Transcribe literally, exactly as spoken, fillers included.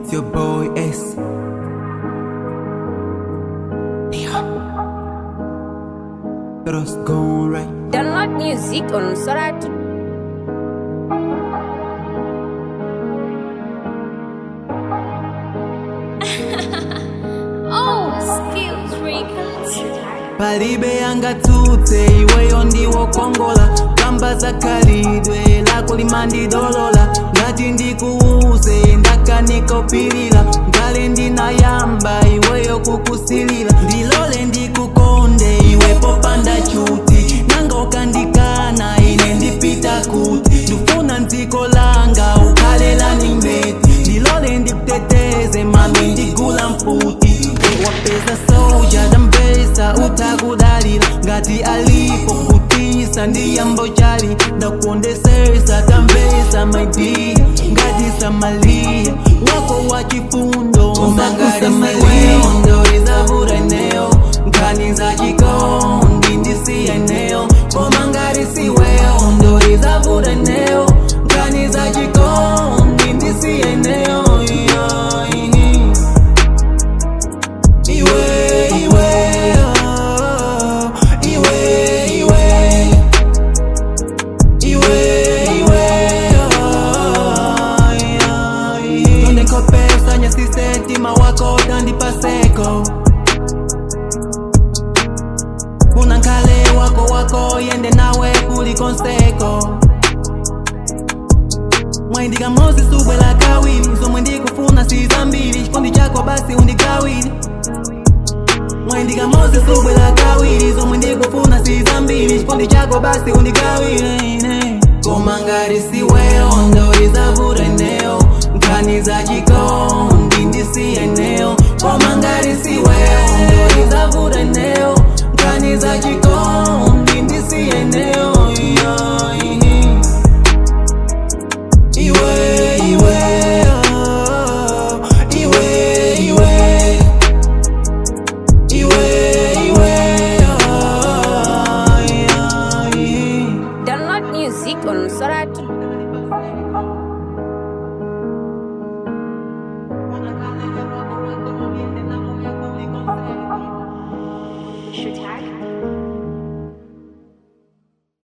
It's your boy S. Cross gone right. Download music on Sorat. Oh, Skills Records. Palibe yanga tute iweyo ndiwo kongola kamba za kalidwe lako limandi dolola ngati ndikuuze ndaka nikopilila ngale ndinayamba iweyo kukusilila ndilole ndikukonde iwe popanda chuti nanga ukandikana ine ndipita kuti ndufuna nziko langa ukhalela nimbeti ndilole ndikuteteze mami ndigula mfuti wapeza soja dambesa utakudalila ngati alipo kutisa ndiyambo chali ndakuondesesa tambesa maidi ngati samalia wako wachifundo umakusamaliwa ndori zavura eneo nkani za chikondi ndisi eneo komangari siweo ndori zavura eneo nkani za chikondi ndisi eneo Sistema wako dandi paseko unankale wako wako yende nawe kuli konseko mwendiga mozi subwe la kawili so mwendi kufuna siza mbili chikondi chako basi undigawili mwendiga mozi subwe la kawili so mwendi kufuna siza mbili chikondi chako basi undigawili